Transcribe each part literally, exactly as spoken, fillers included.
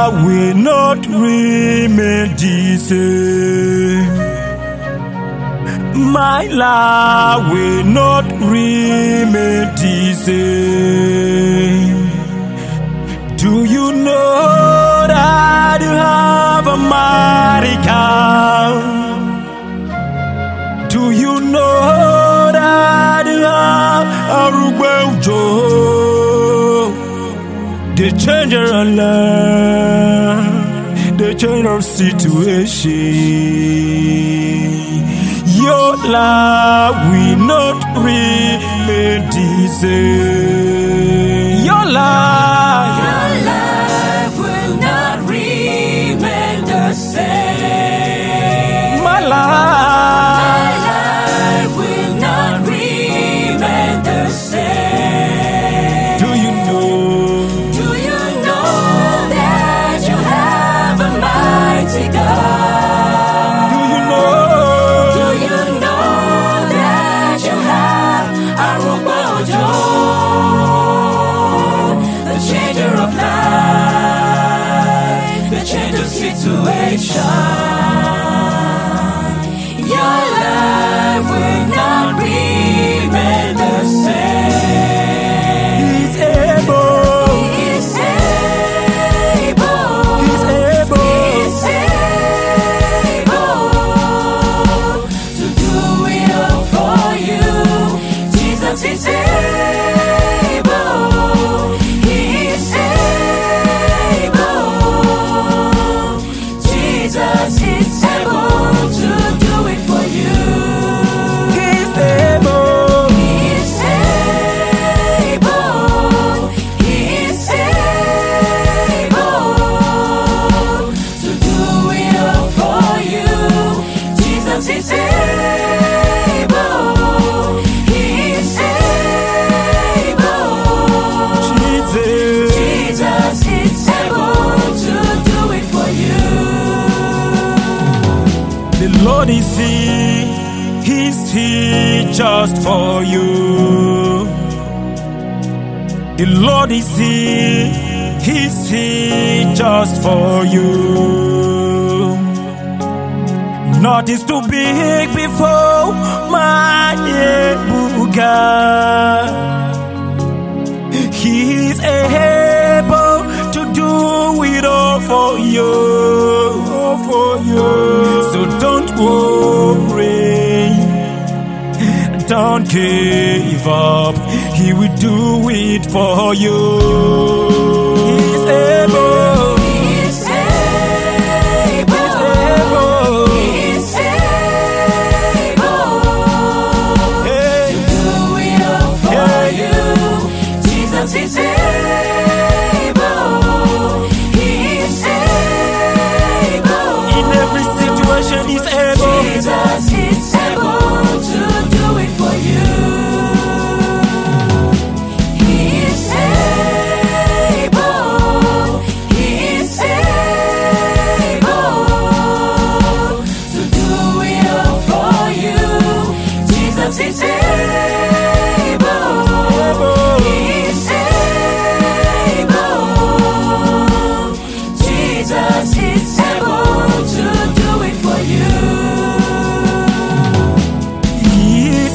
life will not remain the same. My life will not remain the same. Do you know that you have a mighty God? Do you know that you have a Rubejo? The changer of life, the change of situation. Your life will not remain the same. Your life, your life will not remain the same. My life, my life will not remain the same. Do you know? Do you know that you have a mighty God? Do you know? Do you know that you have a Rubejo, the changer of life, the change of situation? Your life will not remain the same. He's able. He's able. He's able. He's able to do it all for you. Jesus is able. He's able. Jesus is able to do it for you. He's able. He's able. He's able to do it all for you. Jesus is able. He's able. Jesus. Jesus is able to do it for you. The Lord is here, He's here just for you. The Lord is here, He's here just for you. Nothing's too big before my able God. He's able to do it all for you, all for you. So don't worry, don't give up. He will do it for you. He's able. He's able. He's able. He's able Hey. to do it all for Yeah. you. Jesus is able. He's able. In every situation, He's able. Jesus is able to do it for you. He's able. He's able to do it all for you. Jesus is able. He's able. Jesus is able to do it for you. He's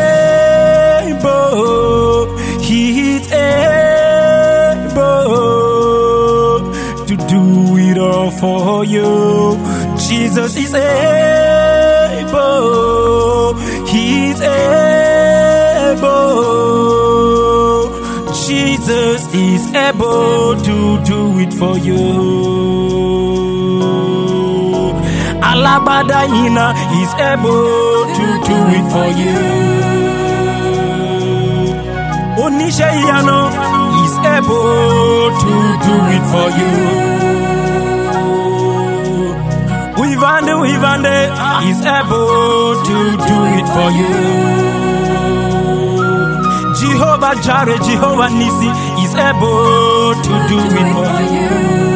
able, He's able to do it all for you. Jesus is able, He's able. Jesus is able to do it for you. Alabada Ina is able to do it for you. Onisha Iyano is able to do it for you. Uivande Uivande is able to do it for you. Jehovah Jireh, Jehovah Nisi is able to do it for you.